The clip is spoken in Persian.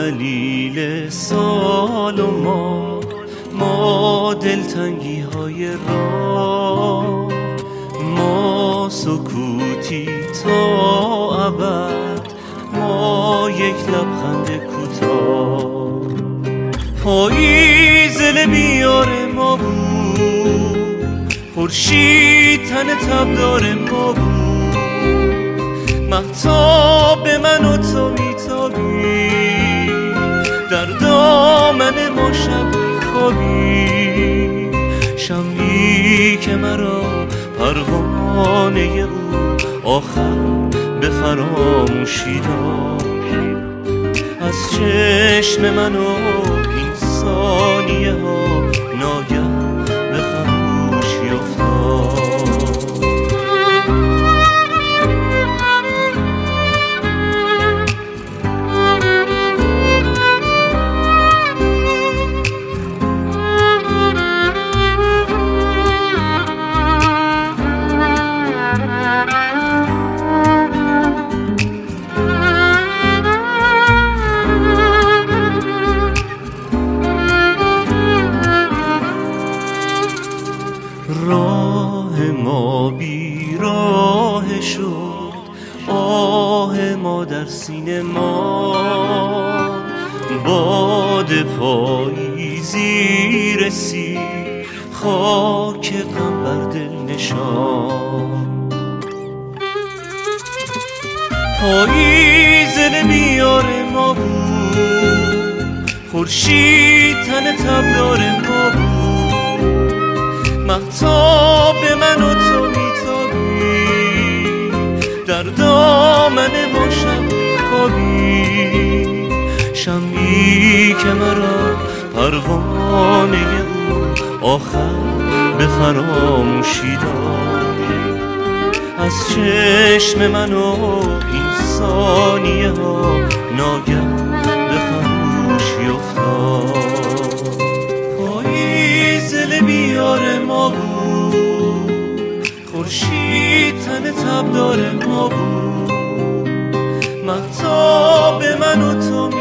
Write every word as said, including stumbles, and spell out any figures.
دلیل سال و ما ما دلتنگی های راه، ما سکوتی تا ابد، ما یک لبخند کوتاه. پاییز بیار ما بود، خورشید تن تبدار ما بود، مهتاب من و تو میتابی، در دامن ما شب میخوابی، شمعی که مرا پروانه او آخر به فراموشی داد. از چشم من و این ثانیه ها ناگه به خاموشی افتاد. راه ما بی راه شد، آه ما در سینه ما، باد پاییزی رسید، خاک غم بر دل نشان. پاییز بیار ما بود، خورشید تن تبدار ما بود، مهتاب من و تو میتابی، در دامن ما شب میخوابی، شمعی که مرا پروانه او آخر به فراموشی داد. از چشم من و این ثانیه ها ناگه به خاموشی افتاد. پاییز بیار ما بود، خورشید تن تبدار ما بود، مهتاب من و تو